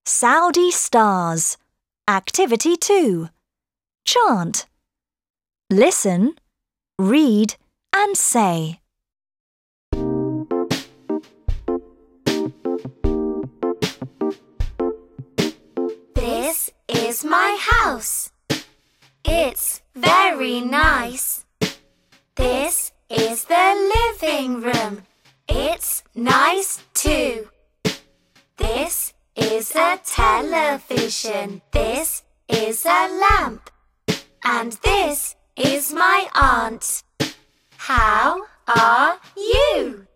Saudi stars. Activity 2. Chant. Listen, read and say. This is my house. It's very nice. This is the living room. It's nice too. This is a television. This is a lamp. And this is my aunt. How are you?